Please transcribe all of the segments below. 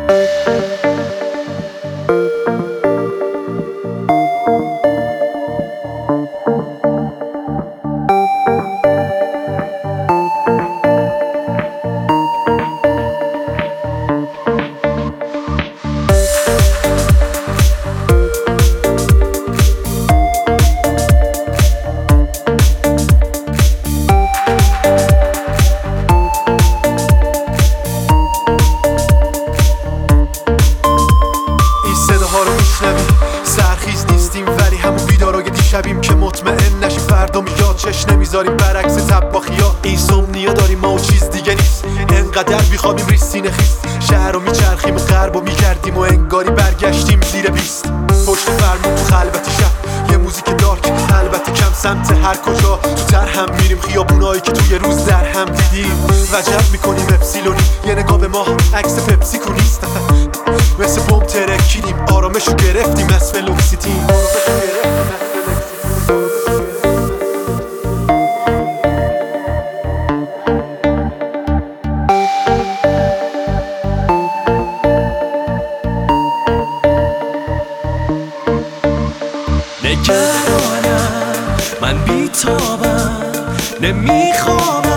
سرخیز نیستیم ولی همون بیدارای دیشبیم که مطمئن نشیم فردا میاد چش نمیذاریم برعکس تباخیا. اینسومنیا داریم ما و چیز دیگه نیست، انقدر بیخوابیم ریز سینه خیست. شهر رو میچرخیم و غرب رو میگردیم و انگاری برگشتیم زیر 20. پشت فرمون تو خلوتی شب یه موزیک دارک، البته کم سمت هر کجا تو تر هم میریم. خیابونایی که توی روز در هم دیدیم وجب میکنیم اپسیلونی. یه نگاه به ما عکس پپسی نیست، مثل بمب ترکیدیم آرامشو گرفتیم از فلوکسیتین. نگرانم من بیتابم نمیخوابم،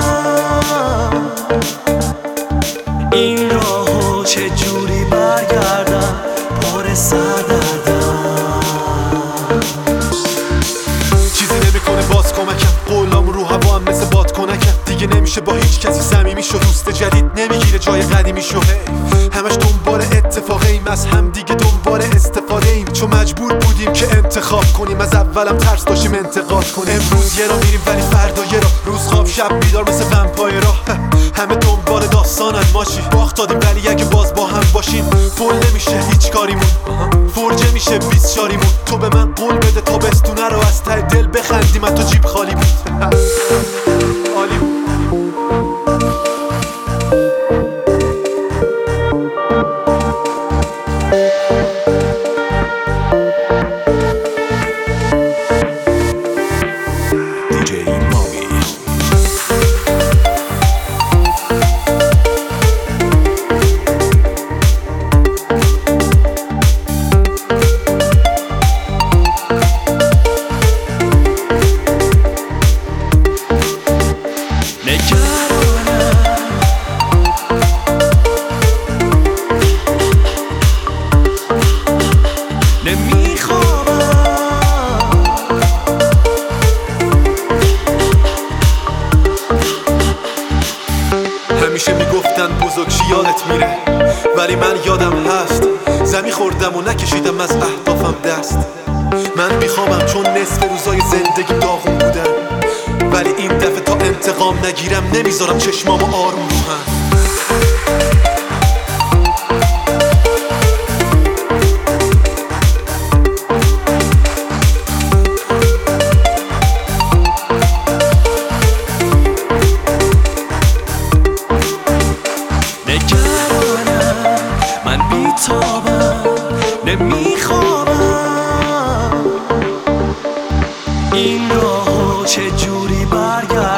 این راهو چجوری برگردم پر سردردم. چیزی نمیکنه باز کمکم، قولام رو هوا هم مثل باد کنکم. دیگه نمیشه با هیچ کسی صمیمی شو، دوست جدید نمیگیره جای قدیمی شو. همش دنبال اتفاقیم، از هم دیگه دنبال استفاده ایم. چون مجبور بودیم که انتخاب کنیم، از اولم ترس داشتیم انتقاد کنیم. امروز یه را میریم ولی فردا یه را، روز خواب شب بیدار مثل ومپایرا. همه دنبال داستانن، ما چی باخت دادیم ولی اگه باز با هم باشیم فول نمیشه هیچ کاریمون، فرجه میشه 20 شاریمون. تو به من قول بده تابستونه رو از ته دل بخندیم، تو جیب خالی بود. عالی بود. همیشه میگفتن بزرگ یادت میره، ولی من یادم هست زمین خوردم و نکشیدم از اهدافم دست. من میخوامم چون نصف روزای زندگی داغون بودن، ولی این دفعه تا انتقام نگیرم نمیذارم چشمامو آروم رو هم. نگرانم من بیتابم نمیخوابم، این راهو چجوری برگردم